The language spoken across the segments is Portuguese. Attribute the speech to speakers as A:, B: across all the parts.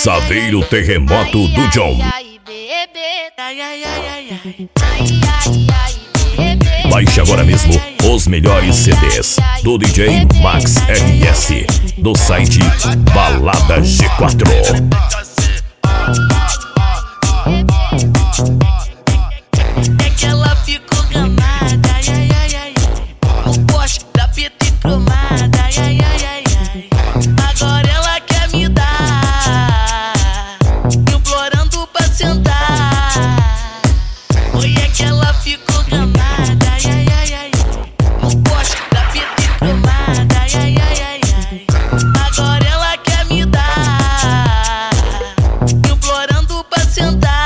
A: Saveiro Terremoto do John. Baixe agora mesmo os melhores CDs do DJ Max RS do site Balada G4.
B: É que ela ficou gamada, ai, ai, ai, o Porsche da PT cromada, ai, ai, ai, ai. Agora ela quer me dar, implorando pra sentar. Oi, é que ela ficou gamada, ai, ai, ai, o Porsche da PT cromada, ai, ai, ai, ai. Agora ela quer me dar, implorando pra sentar.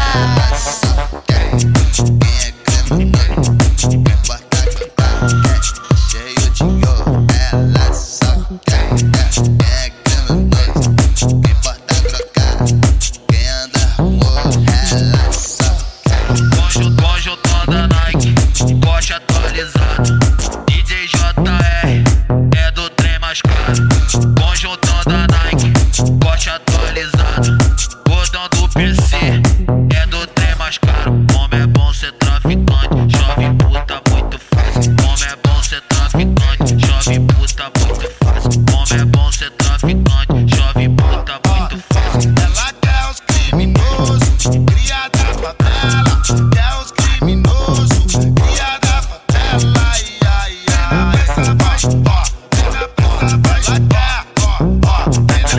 C: Conjuntão da Nike, Porsche atualizado. DJ JR é do trem mais caro. Conjuntão da Nike, Porsche atualizado. Gordão do PC é do trem mais caro. Como é bom ser traficante, chove puta muito fácil. Como é bom ser traficante, chove puta muito fácil. Como é bom ser traficante, chove puta muito fácil.
D: Ela quer os criminosos, cria da favela. Quer os criminosos, cria da favela. Ai, ai, ai. Essa vai, ó, essa vai, ela quer, ó,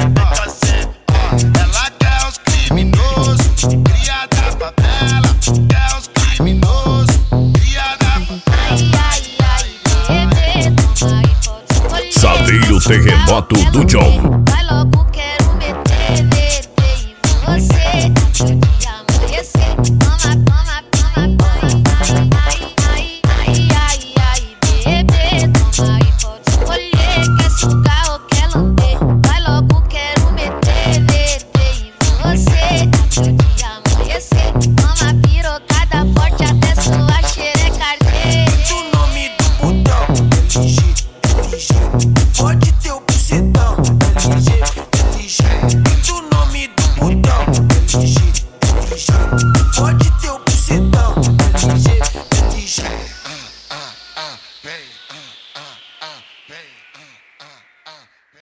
D: ela quer os criminosos, cria da favela. Quer os criminosos, cria da favela.
A: Saveiro Terremoto do John.
B: Vai logo